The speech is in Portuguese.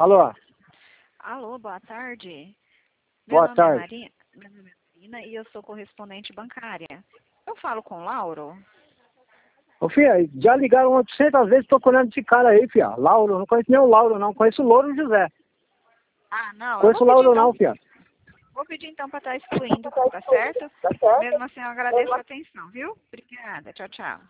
Alô? Alô, boa tarde. Boa tarde. Meu nome é Marina e eu sou correspondente bancária. Eu falo com o Lauro? Ô, filha, já ligaram 800 vezes procurando esse cara aí, filha. Lauro, não conheço nem o Lauro, não. Conheço o Louro José. Ah, não. Eu Conheço o Lauro, não, filha. vou pedir então para estar excluindo, tá certo? Mesmo assim, eu agradeço a atenção, viu? Obrigada. Tchau, tchau.